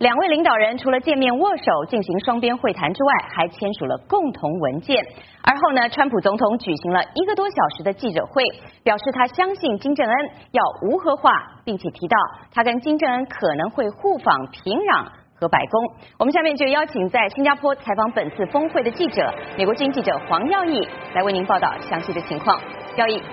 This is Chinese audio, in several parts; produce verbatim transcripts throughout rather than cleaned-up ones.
两位领导人除了见面握手进行双边会谈之外，还签署了共同文件。而后呢，川普总统举行了一个多小时的记者会，表示他相信金正恩要无核化，并且提到他跟金正恩可能会互访平壤和白宫。我们下面就邀请在新加坡采访本次峰会的记者，美国之音记者黄耀义来为您报道详细的情况。耀义，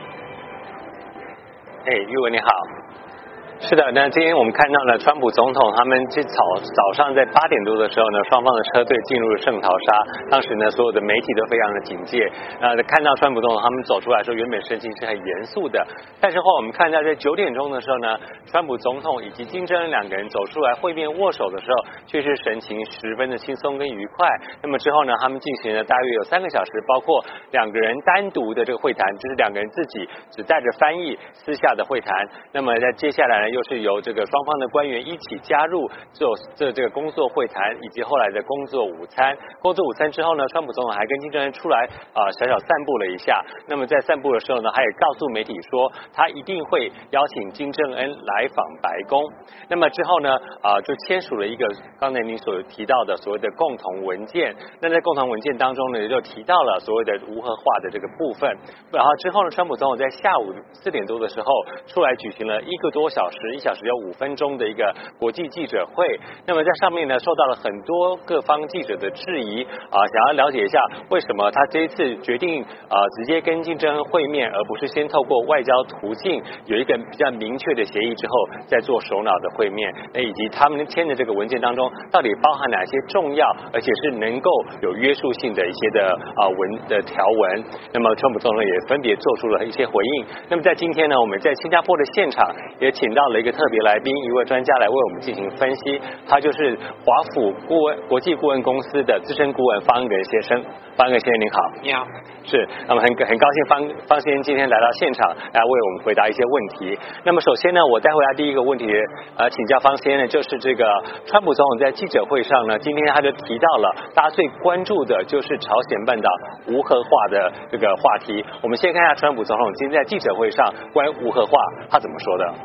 哎，玉文你好。是的，那今天我们看到了川普总统他们这早早上在八点多的时候呢，双方的车队进入了圣淘沙。当时呢，所有的媒体都非常的警戒。呃，看到川普总统他们走出来的时候，原本神情是很严肃的，但是后来我们看到在九点钟的时候呢，川普总统以及金正恩两个人走出来会面握手的时候，却是神情十分的轻松跟愉快。那么之后呢，他们进行了大约有三个小时，包括两个人单独的这个会谈，就是两个人自己只带着翻译私下的会谈。那么在接下来呢，又是由这个双方的官员一起加入这这这个工作会谈，以及后来的工作午餐。工作午餐之后呢，川普总统还跟金正恩出来啊、呃、小小散步了一下。那么在散步的时候呢，他也告诉媒体说，他一定会邀请金正恩来访白宫。那么之后呢，啊、呃、就签署了一个刚才您所提到的所谓的共同文件。那在共同文件当中呢，也就提到了所谓的无核化的这个部分。然后之后呢，川普总统在下午四点多的时候出来举行了一个多小时，一小时有五分钟的一个国际记者会。那么在上面呢，受到了很多各方记者的质疑啊、呃，想要了解一下为什么他这一次决定啊、呃、直接跟金正恩会面，而不是先透过外交途径有一个比较明确的协议之后再做首脑的会面。那以及他们签的这个文件当中到底包含哪些重要而且是能够有约束性的一些的啊、呃、文的条文。那么川普总统也分别做出了一些回应。那么在今天呢，我们在新加坡的现场也请到了一个特别来宾，一位专家来为我们进行分析，他就是华府顾问国际顾问公司的资深顾问方恩格先生。方恩格先生您好。 你好。 是，那么很很高兴方方先生今天来到现场来为我们回答一些问题。那么首先呢，我带回来第一个问题呃请教方先生，就是这个川普总统在记者会上呢，今天他就提到了大家最关注的就是朝鲜半岛无核化的这个话题。我们先看一下川普总统今天在记者会上关于无核化他怎么说的。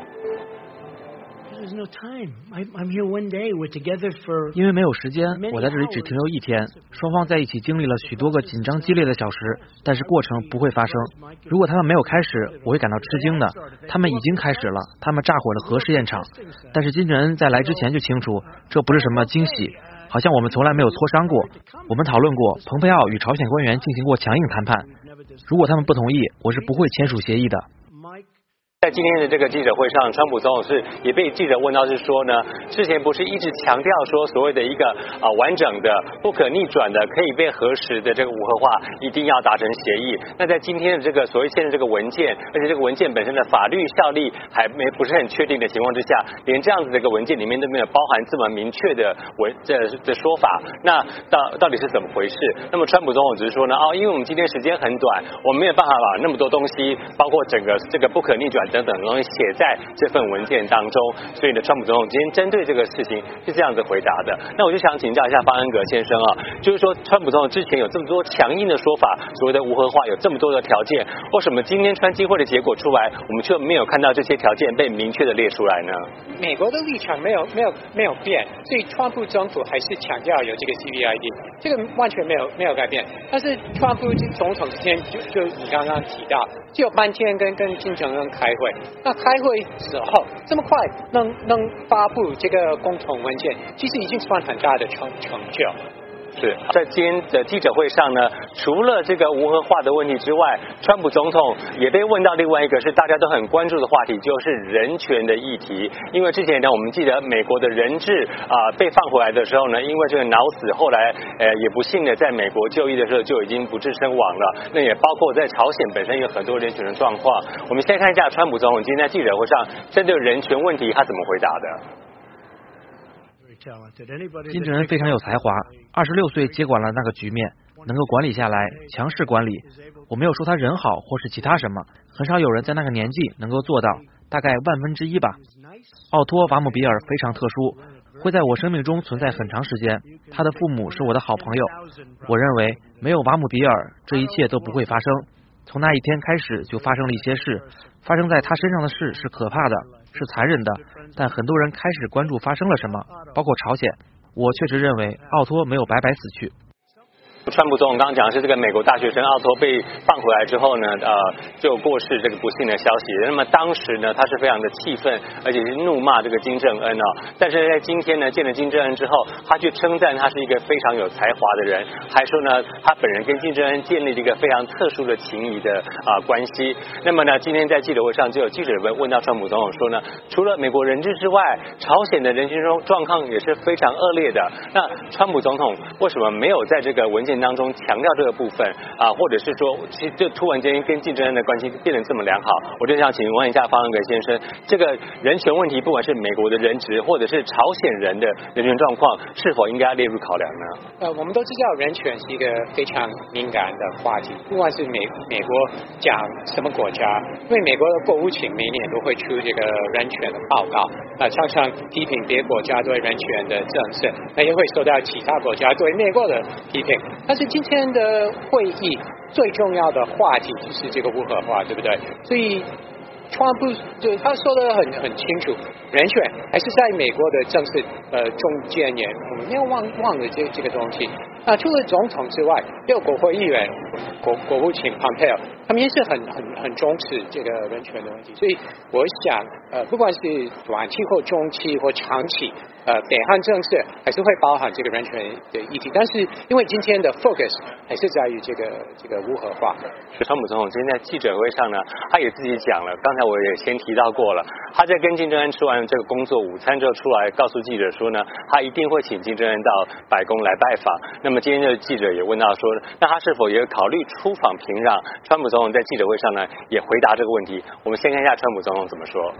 因为没有时间，我在这里只停留一天。双方在一起经历了许多个紧张激烈的小时，但是过程不会发生。如果他们没有开始，我会感到吃惊的。他们已经开始了，他们炸毁了核试验场。但是金正恩在来之前就清楚，这不是什么惊喜，好像我们从来没有磋商过。我们讨论过，蓬佩奥与朝鲜官员进行过强硬谈判。如果他们不同意，我是不会签署协议的。 在今天的这个记者会上，川普总统是也被记者问到是说呢，之前不是一直强调说所谓的一个啊、呃、完整的、不可逆转的、可以被核实的这个无核化一定要达成协议。那在今天的这个所谓签的这个文件，而且这个文件本身的法律效力还没不是很确定的情况之下，连这样子的一个文件里面都没有包含这么明确的文这的说法，那到到底是怎么回事？那么川普总统只是说呢，哦，因为我们今天时间很短，我们没有办法把那么多东西，包括整个这个不可逆转等等的东西写在这份文件当中，所以呢，川普总统今天针对这个事情是这样子回答的。那我就想请教一下方恩格先生啊，就是说川普总统之前有这么多强硬的说法，所谓的无核化有这么多的条件，为什么今天川金会的结果出来，我们却没有看到这些条件被明确的列出来呢？ 美国的立场没有没有没有变，所以川普政府还是强调有这个 C V I D， 这个完全没有没有改变。但是川普总统之前就就你刚刚提到，只有半天跟跟金正恩开会。那开会时候这么快能能发布这个共同文件，其实已经算很大的成成就。 是在今天的记者会上呢，除了这个无核化的问题之外，川普总统也被问到另外一个是大家都很关注的话题，就是人权的议题。因为之前呢，我们记得美国的人质啊、呃、被放回来的时候呢，因为这个脑死，后来呃也不幸的在美国就医的时候就已经不治身亡了。那也包括在朝鲜本身有很多人权的状况。我们先看一下川普总统今天在记者会上针对人权问题他怎么回答的。 金正恩非常有才华，二十六岁接管了那个局面，能够管理下来，强势管理。我没有说他人好或是其他什么，很少有人在那个年纪能够做到，大概万分之一吧。奥托·瓦姆比尔非常特殊，会在我生命中存在很长时间。他的父母是我的好朋友，我认为没有瓦姆比尔，这一切都不会发生。从那一天开始就发生了一些事，发生在他身上的事是可怕的。 是残忍的，但很多人开始关注发生了什么，包括朝鲜。我确实认为奥托没有白白死去。 川普总统刚刚讲的是这个美国大学生奥托被放回来之后呢，呃，就过世这个不幸的消息。那么当时呢，他是非常的气愤，而且是怒骂这个金正恩哦。但是在今天呢，见了金正恩之后，他却称赞他是一个非常有才华的人，还说呢，他本人跟金正恩建立了一个非常特殊的情谊的啊、呃、关系。那么呢，今天在记者会上就有记者问问到川普总统说呢，除了美国人质之外，朝鲜的人权状况也是非常恶劣的。那川普总统为什么没有在这个文件当中强调这个部分啊，或者是说，其实就突然间跟金正恩的关系变得这么良好？我就想请问一下方恩格先生，这个人权问题，不管是美国的人质，或者是朝鲜人的人权状况，是否应该列入考量呢？ 呃，我们都知道人权是一个非常敏感的话题，不管是美美国讲什么国家，因为美国的国务卿每年都会出这个人权的报告，啊、呃，常常批评别国家对人权的政策，那也会受到其他国家对美国的批评。但是今天的会议最重要的话题就是这个无核化，对不对？所以川普就他说的很很清楚，人权还是在美国的政治呃中间人，我们没有忘忘了这这个东西。那除了总统之外，也有国会议员、国国务卿 Pompeo， 他们也是很很很重视这个人权的问题。所以我想，呃，不管是短期或中期或长期，呃，北韩政策还是会包含这个人权的议题。但是因为今天的 focus 还是在于这个这个无核化。 川普总统今天在记者会上呢，他也自己讲了，刚才我也先提到过了，他在跟金正恩吃完这个工作午餐之后出来，告诉记者说呢，他一定会请金正恩到白宫来拜访。那么今天的记者也问到说，那他是否也考虑出访平壤？川普总统在记者会上呢也回答这个问题。我们先看一下川普总统怎么说。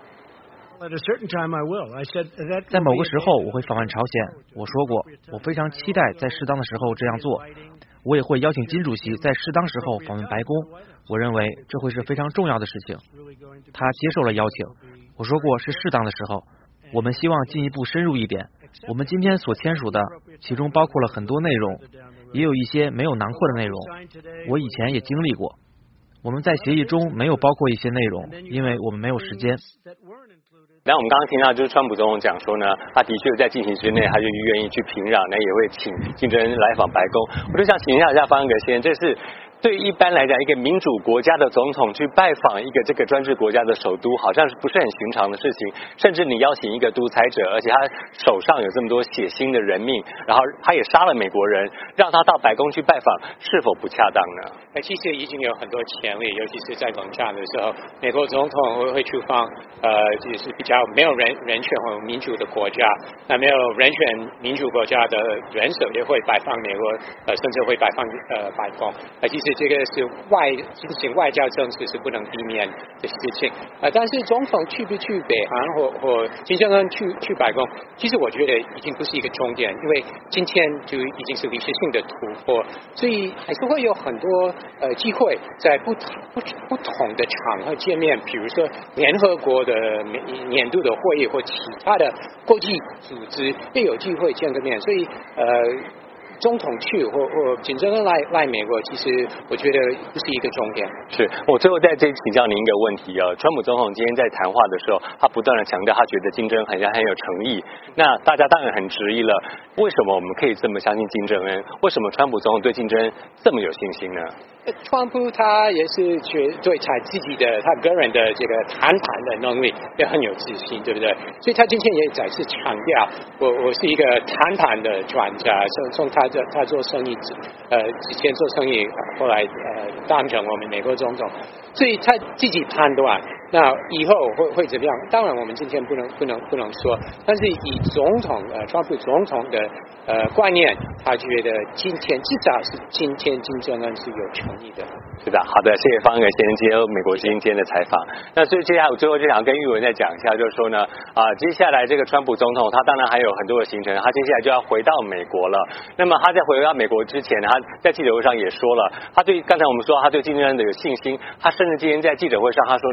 在某个时候我会访问朝鲜，我说过，我非常期待在适当的时候这样做。我也会邀请金主席在适当时候访问白宫，我认为这会是非常重要的事情。他接受了邀请，我说过是适当的时候。我们希望进一步深入一点，我们今天所签署的其中包括了很多内容，也有一些没有囊括的内容，我以前也经历过。我们在协议中没有包括一些内容，因为我们没有时间。 那我们刚刚听到就是川普总统讲说呢，他的确在近期之内他就愿意去平壤，那也会请金正恩来访白宫。我就想请教一下方恩格先生，这是对一般来讲，一个民主国家的总统去拜访一个这个专制国家的首都，好像是不是很寻常的事情？甚至你邀请一个独裁者，而且他手上有这么多血腥的人命，然后他也杀了美国人，让他到白宫去拜访，是否不恰当呢？ 其实已经有很多潜力，尤其是在冷战的时候，美国总统会会出访呃，就是比较没有人人权或民主的国家，那没有人权民主国家的元首也会拜访美国，呃，甚至会拜访呃白宫。呃，其实这个是外进行外交政策是不能避免的事情。呃，但是总统去不去北韩或或金正恩去去白宫，其实我觉得已经不是一个重点，因为今天就已经是历史性的突破，所以还是会有很多呃机会在不同不不同的场合见面，比如说联合国的年度的会议或其他的国际组织也有机会见个面，所以呃。总统去或或金正恩来来美国，其实我觉得不是一个重点。 是我最后再这请教您一个问题啊，川普总统今天在谈话的时候，他不断的强调他觉得金正恩很像很有诚意，那大家当然很质疑了，为什么我们可以这么相信金正恩？为什么川普总统对金正恩这么有信心呢？ 川普他也是觉对他自己的他个人的这个谈判的能力也很有自信，对不对？所以他今天也再次强调，我我是一个谈判的专家，从从他的他做生意，呃，之前做生意，后来呃当成我们美国总统，所以他自己判断，那以后会会怎么样？当然我们今天不能不能不能说，但是以总统呃川普总统的呃观念，他觉得今天至少是今天金正恩是有诚意的。 是的，好的，谢谢方恩格先生接受美国之音今天的采访。那所以接下来我最后就想跟玉文再讲一下，就是说呢，啊，接下来这个川普总统他当然还有很多的行程，他接下来就要回到美国了。那么他在回到美国之前，他在记者会上也说了，他对刚才我们说他对金正恩的有信心，他甚至今天在记者会上他说呢，金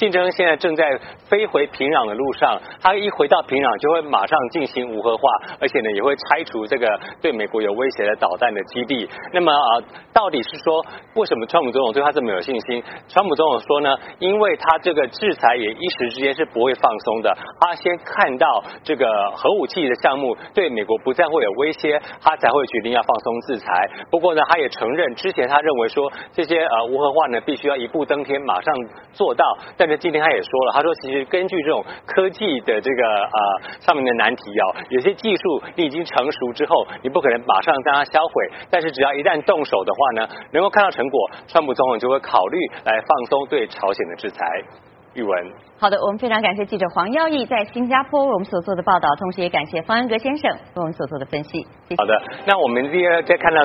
金正恩现在正在飞回平壤的路上，他一回到平壤就会马上进行无核化，而且呢也会拆除这个对美国有威胁的导弹的基地。那么啊、呃，到底是说为什么川普总统对他这么有信心？川普总统说呢，因为他这个制裁也一时之间是不会放松的，他先看到这个核武器的项目对美国不再会有威胁，他才会决定要放松制裁。不过呢，他也承认之前他认为说这些呃无核化呢必须要一步登天，马上做到。但是今天他也说了，他说其实根据这种科技的这个呃上面的难题哦，有些技术你已经成熟之后，你不可能马上将它销毁，但是只要一旦动手的话呢，能够看到成果，川普总统就会考虑来放松对朝鲜的制裁。玉文， 好的，我们非常感谢记者黄耀义在新加坡为我们所做的报道，同时也感谢方恩格先生为我们所做的分析。谢谢。 好的，那我们第二再看到。